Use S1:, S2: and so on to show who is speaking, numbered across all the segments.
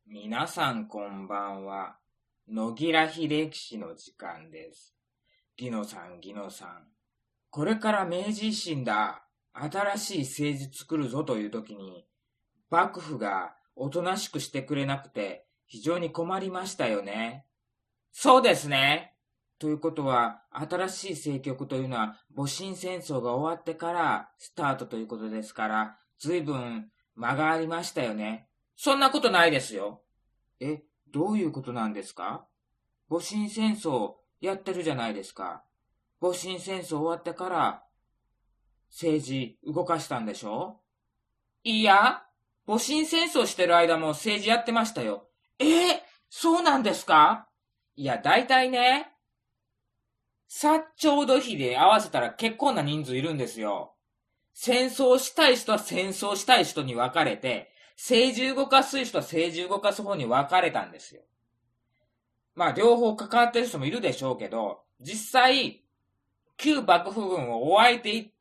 S1: 皆さんこんばんは。野木ら秀樹氏の時間です。ギノさん。これから明治維新だ。新しい政治作るぞという時に、幕府がおとなしくしてくれなくて非常に困りましたよね。そうですね。ということは、新しい政局というのは、戊辰戦争が終わってからスタートということですから、随分間がありましたよね。そんなことないですよ。どういうことなんですか？戊辰戦争やってるじゃないですか。戊辰戦争終わってから政治動かしたんでしょ？いや、戊辰戦争してる間も政治やってましたよ。そうなんですか？いや、大体ね、薩長土比で合わせたら結構な人数いるんですよ。戦争したい人は戦争したい人に分かれて、政治動かす人は政治動かす方に分かれたんですよ。まあ、両方関わってる人もいるでしょうけど、実際、旧幕府軍を追わえていって、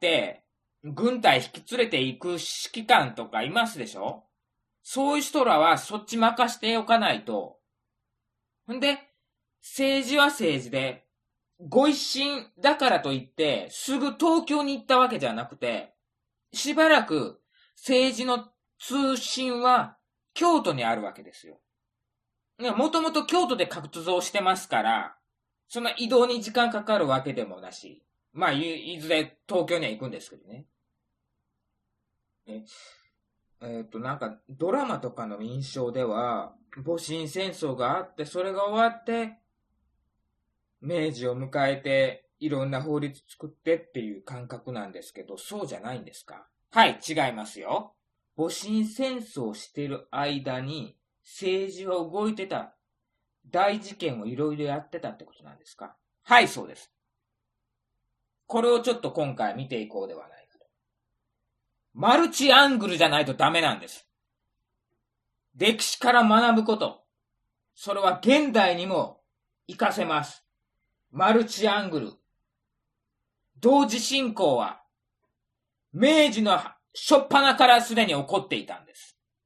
S1: 軍隊引き連れていく指揮官とかいますでしょ？そういう人らはそっち任しておかないと。んで、政治は政治で、ご一新だからといって、すぐ東京に行ったわけじゃなくて、しばらく政治の通信は京都にあるわけですよ。もともと京都で活動してますから、そんな移動に時間かかるわけでもなし、まあ、いずれ東京には行くんですけどね。なんかドラマとかの印象では、戊辰戦争があって、それが終わって、明治を迎えて、いろんな法律作ってっていう感覚なんですけど、そうじゃないんですか？はい、違いますよ。戊辰戦争をしている間に、政治は動いてた。大事件をいろいろやってたってことなんですか？はい、そうです。これをちょっと今回見ていこうではないかと。マルチアングルじゃないとダメなんです。歴史から学ぶこと。それは現代にも活かせます。マルチアングル。同時進行は、明治の初っ端からすでに起こっていたんです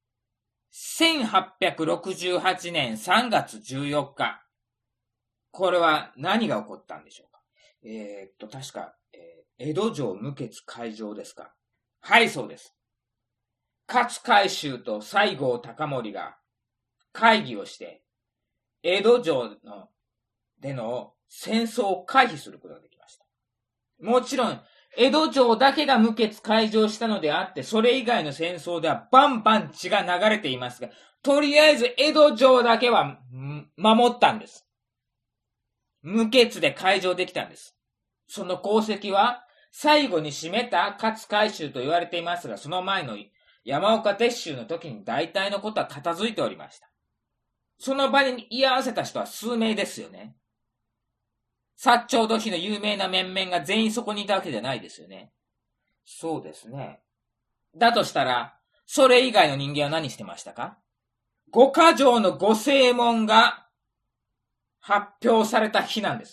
S1: 。1868年3月14日。これは何が起こったんでしょうか？確か、江戸城無血開城ですか？はい、そうです。勝海舟と西郷隆盛が会議をして、江戸城での戦争を回避することができました。もちろん、江戸城だけが無血開城したのであって、それ以外の戦争ではバンバン血が流れていますが、とりあえず江戸城だけは守ったんです。無血で開城できたんです。その功績は、最後に締めた勝海舟と言われていますが、その前の山岡鉄舟の時に大体のことは片付いておりました。その場に居合わせた人は数名ですよね。薩長土比の有名な面々が全員そこにいたわけじゃないですよね。そうですね。だとしたら、それ以外の人間は何してましたか？五箇条の御正門が発表された日なんです。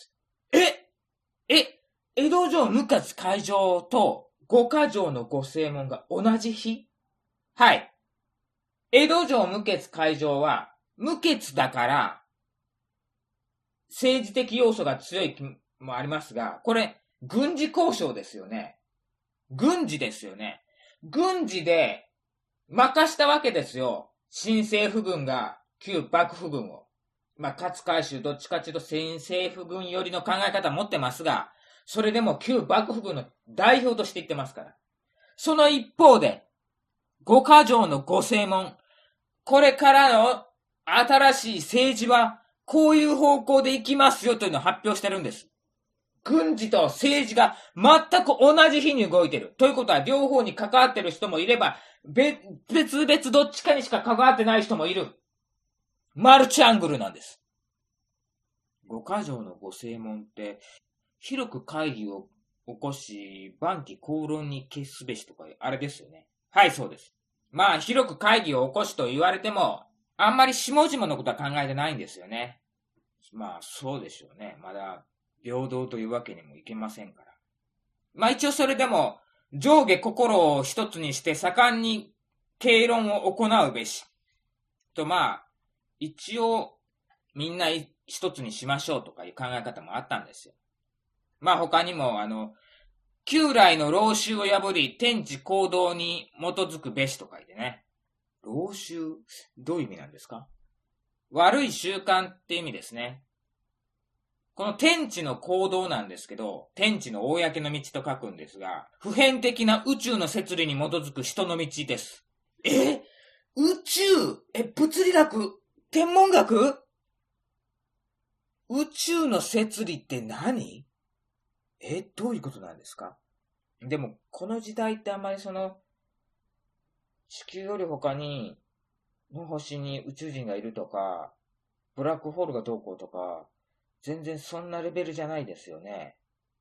S1: 江戸城無血開城と五箇条の御正門が同じ日？はい。江戸城無血開城は、無血だから、政治的要素が強い気もありますが、これ、軍事交渉ですよね。軍事ですよね。軍事で、任したわけですよ。新政府軍が、旧幕府軍を。勝海舟どっちかというと新政府軍寄りの考え方持ってますが、それでも旧幕府軍の代表として言ってますから。その一方で、五箇条の御正門、これからの新しい政治は、こういう方向で行きますよというのを発表してるんです。軍事と政治が全く同じ日に動いてる。ということは両方に関わってる人もいれば、別々どっちかにしか関わってない人もいる。マルチアングルなんです。五箇条の御正門って、広く会議を起こし、万機公論に決すべしとか、あれですよね。はい、そうです。まあ、広く会議を起こしと言われても、あんまり下々のことは考えてないんですよね。まあ、そうでしょうね。まだ、平等というわけにもいけませんから。まあ一応それでも、上下心を一つにして盛んに経論を行うべし。とまあ、 一応みんな一つにしましょうとかいう考え方もあったんですよ。まあ他にも旧来の老習を破り天地行道に基づくべしと書いてね。老習、どういう意味なんですか？悪い習慣って意味ですね。この天地の行道なんですけど、天地の公の道と書くんですが、普遍的な宇宙の摂理に基づく人の道です。宇宙物理学天文学宇宙の摂理って何？どういうことなんですか？でも、この時代ってあんまり地球より他に、の星に宇宙人がいるとか、ブラックホールがどうこうとか、全然そんなレベルじゃないですよね。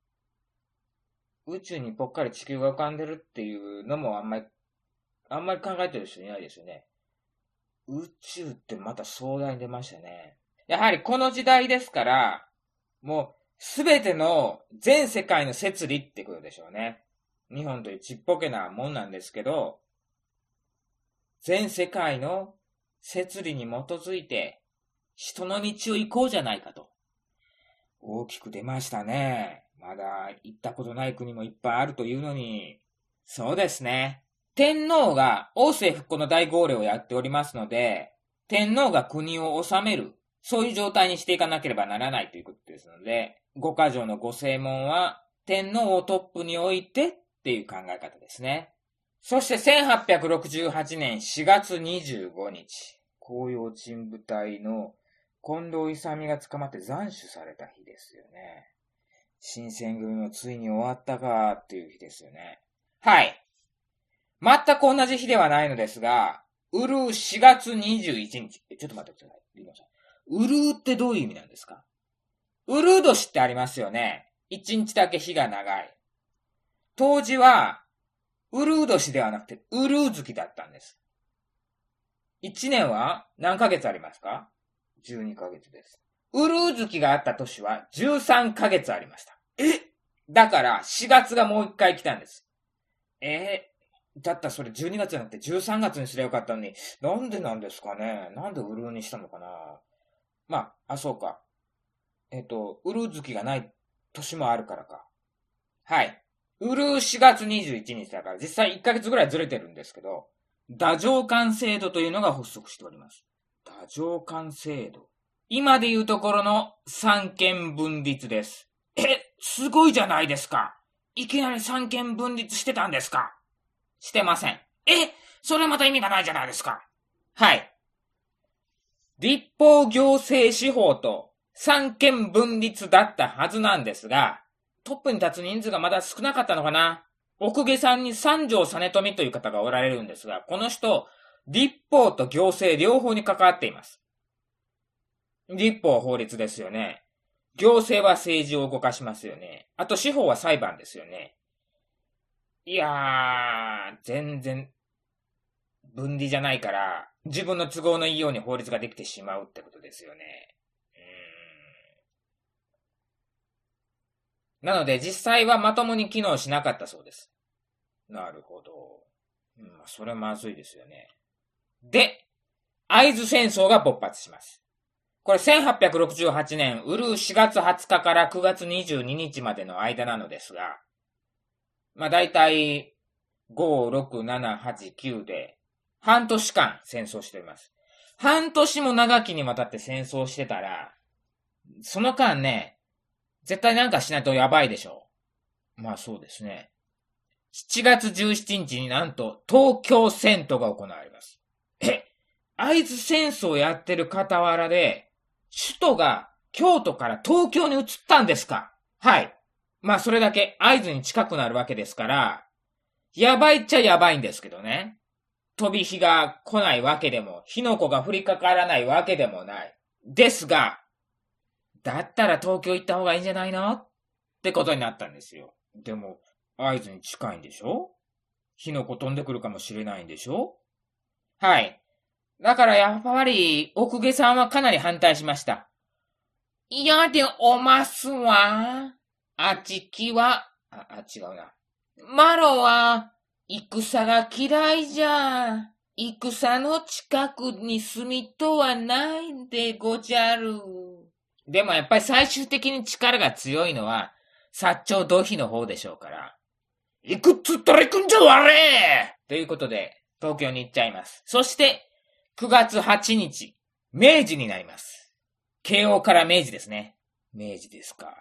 S1: 宇宙にぽっかり地球が浮かんでるっていうのもあんまり考えてる人いないですよね。宇宙ってまた壮大に出ましたね。やはりこの時代ですから、もうすべての全世界の摂理ってことでしょうね。日本というちっぽけなもんなんですけど、全世界の摂理に基づいて人の道を行こうじゃないかと。大きく出ましたね。まだ行ったことない国もいっぱいあるというのに。そうですね。天皇が王政復古の大号令をやっておりますので、天皇が国を治める、そういう状態にしていかなければならないということですので、五箇条の御正門は天皇をトップに置いてっていう考え方ですね。そして1868年4月25日、紅葉鎮部隊の近藤勇が捕まって斬首された日ですよね。新選組もついに終わったかっていう日ですよね。はい。全く同じ日ではないのですが、うるう4月21日。ちょっと待ってください。うるうってどういう意味なんですか？うるう年ってありますよね。1日だけ日が長い。当時は、うるう年ではなくて、うるう月だったんです。1年は何ヶ月ありますか？ 12 ヶ月です。うるう月があった年は13ヶ月ありました。だから4月がもう1回来たんです。だったらそれ12月じゃなくて13月にすればよかったのに、なんでなんですかね？なんでうるうにしたのかな？そうか。うるう月がない年もあるからか。はい。うるう4月21日だから実際1ヶ月ぐらいずれてるんですけど、太政官制度というのが発足しております。太政官制度。今でいうところの三権分立です。すごいじゃないですか。いきなり三権分立してたんですか？してません。それまた意味がないじゃないですか。はい。立法行政司法と三権分立だったはずなんですが、トップに立つ人数がまだ少なかったのかな。奥下さんに三条実富という方がおられるんですが、この人、立法と行政両方に関わっています。立法は法律ですよね。行政は政治を動かしますよね。あと司法は裁判ですよね。いやー、全然分離じゃないから、自分の都合のいいように法律ができてしまうってことですよね。なので実際はまともに機能しなかったそうです。なるほど。それまずいですよね。で、会津戦争が勃発します。これ1868年、うるう4月20日から9月22日までの間なのですが、だいたい5、6、7、8、9で半年間戦争しています。半年も長きにわたって戦争してたら、その間ね、絶対なんかしないとやばいでしょう。そうですね。7月17日になんと東京戦闘が行われます。会津戦争やってる傍らで、首都が京都から東京に移ったんですか？はい。それだけ会津に近くなるわけですから、やばいっちゃやばいんですけどね。飛び火が来ないわけでも、火の粉が降りかからないわけでもない。ですが、だったら東京行った方がいいんじゃないのってことになったんですよ。でも、会津に近いんでしょ？火の粉飛んでくるかもしれないんでしょ？はい。だからやっぱり、奥下さんはかなり反対しました。嫌でおますわ。あちきは、違うな。マロは、戦が嫌いじゃ。 戦の近くに住みとはないんでごじゃる。でもやっぱり最終的に力が強いのは、薩長土肥の方でしょうから。行くっつったら行くんじゃわれということで、東京に行っちゃいます。そして、9月8日、明治になります。慶応から明治ですね。明治ですか。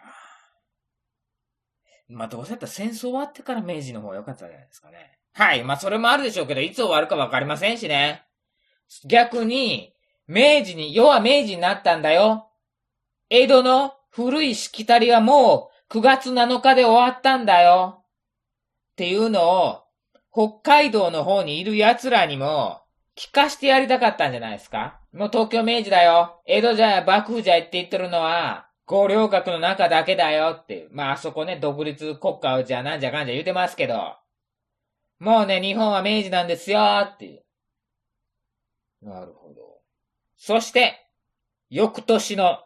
S1: まあ、どうせだったら戦争終わってから明治の方が良かったんじゃないですかね。はい。まあ、それもあるでしょうけど、いつ終わるかわかりませんしね。逆に、要は明治になったんだよ。江戸の古いしきたりはもう9月7日で終わったんだよ。っていうのを、北海道の方にいる奴らにも聞かしてやりたかったんじゃないですか。もう東京明治だよ。江戸じゃ幕府じゃって言ってるのは、五稜郭の中だけだよっていう。まああそこね、独立国家をじゃなんじゃかんじゃ言うてますけど、もうね、日本は明治なんですよっていう。なるほど。そして、翌年の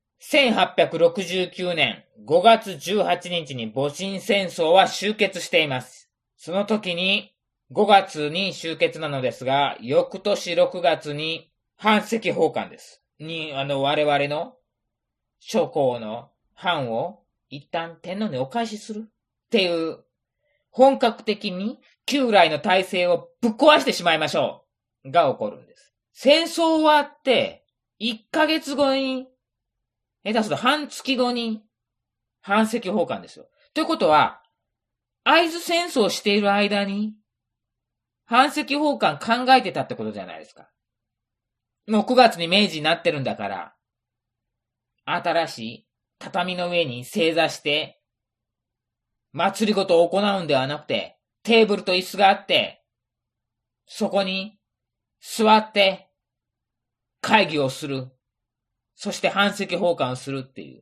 S1: 1869年5月18日に戊辰戦争は終結しています。その時に5月に終結なのですが、翌年6月に藩籍奉還です。我々の諸侯の藩を一旦天皇にお返しするっていう、本格的に旧来の体制をぶっ壊してしまいましょうが起こるんです。戦争終わって1ヶ月後に下手すると半月後に、藩籍奉還ですよ。ということは、会津戦争をしている間に、藩籍奉還考えてたってことじゃないですか。もう9月に明治になってるんだから、新しい畳の上に正座して、祭りごとを行うんではなくて、テーブルと椅子があって、そこに座って、会議をする。そして藩籍奉還をするっていう。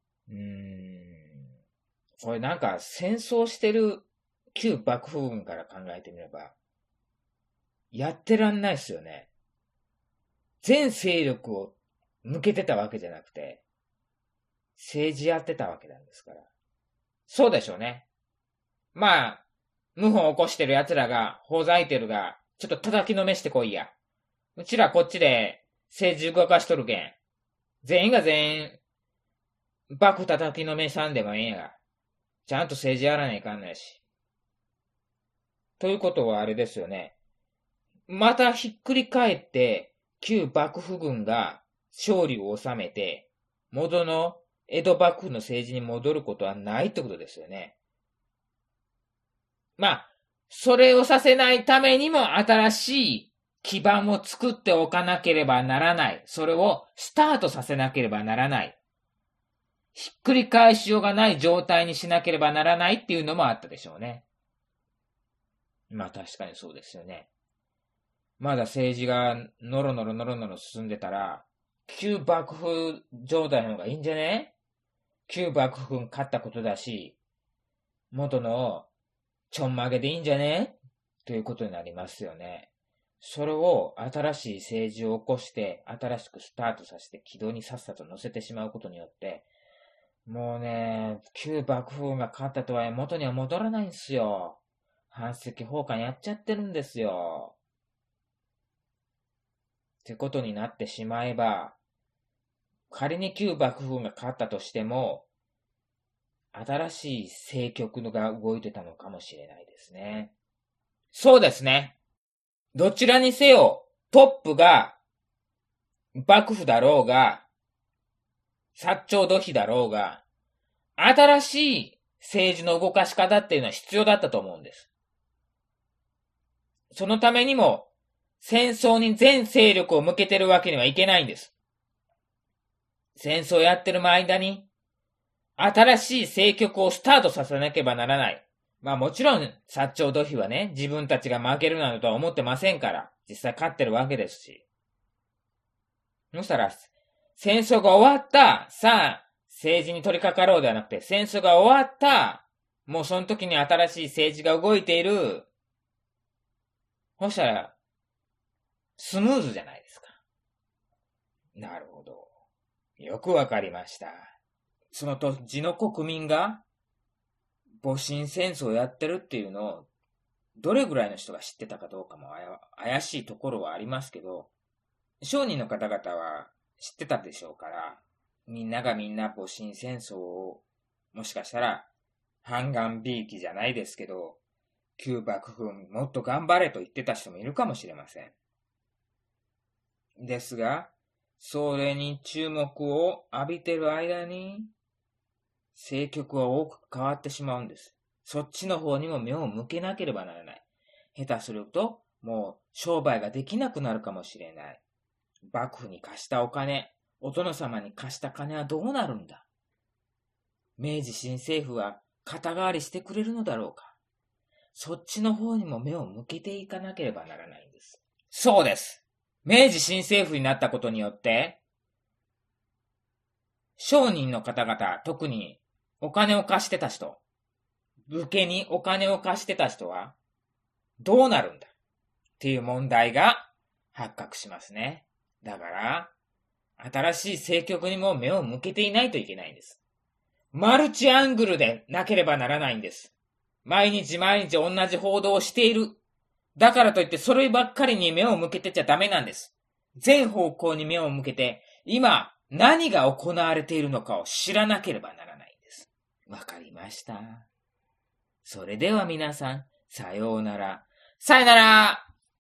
S1: これなんか戦争してる旧幕府軍から考えてみれば、やってらんないっすよね。全勢力を向けてたわけじゃなくて、政治やってたわけなんですから。そうでしょうね。まあ、謀反を起こしてる奴らが、ほざいてるが、ちょっと叩きのめしてこいや。うちらこっちで政治動かしとるけん。全員が全員、幕府叩きのめさんでもええんやが。ちゃんと政治やらないかんないし。ということはあれですよね。またひっくり返って、旧幕府軍が勝利を収めて、元の江戸幕府の政治に戻ることはないってことですよね。まあ、それをさせないためにも新しい基盤を作っておかなければならない。それをスタートさせなければならない。ひっくり返しようがない状態にしなければならないっていうのもあったでしょうね。まあ確かにそうですよね。まだ政治がノロノロ進んでたら、旧幕府状態の方がいいんじゃね？旧幕府勝ったことだし、元のちょんまげでいいんじゃね？ということになりますよね。それを新しい政治を起こして、新しくスタートさせて軌道にさっさと乗せてしまうことによって、もうね、旧幕府が勝ったとはいえ元には戻らないんですよ。藩籍奉還やっちゃってるんですよ。ってことになってしまえば、仮に旧幕府が勝ったとしても、新しい政局が動いてたのかもしれないですね。そうですね。どちらにせよ、トップが、幕府だろうが、薩長土肥だろうが、新しい政治の動かし方っていうのは必要だったと思うんです。そのためにも、戦争に全勢力を向けてるわけにはいけないんです。戦争やってる間に、新しい政局をスタートさせなければならない。まあもちろん、薩長土肥はね、自分たちが負けるなどとは思ってませんから、実際勝ってるわけですし。そしたら、戦争が終わった、さあ、政治に取り掛かろうではなくて、戦争が終わった、もうその時に新しい政治が動いている。そしたら、スムーズじゃないですか。なるほど。よくわかりました。その土地の国民が、戊辰戦争をやってるっていうのをどれぐらいの人が知ってたかどうかも怪しいところはありますけど、商人の方々は知ってたでしょうから、みんながみんな戊辰戦争を、もしかしたら、半眼びいきじゃないですけど、旧幕府もっと頑張れと言ってた人もいるかもしれません。ですが、それに注目を浴びてる間に、政局は大きく変わってしまうんです。そっちの方にも目を向けなければならない。下手すると、もう商売ができなくなるかもしれない。幕府に貸したお金、お殿様に貸した金はどうなるんだ。明治新政府は肩代わりしてくれるのだろうか。そっちの方にも目を向けていかなければならないんです。そうです。明治新政府になったことによって、商人の方々、特にお金を貸してた人、武家にお金を貸してた人は、どうなるんだっていう問題が発覚しますね。だから、新しい政局にも目を向けていないといけないんです。マルチアングルでなければならないんです。毎日毎日同じ報道をしている。だからといってそればっかりに目を向けてちゃダメなんです。全方向に目を向けて、今何が行われているのかを知らなければならないんです。わかりました。それでは皆さん、さようなら。さよなら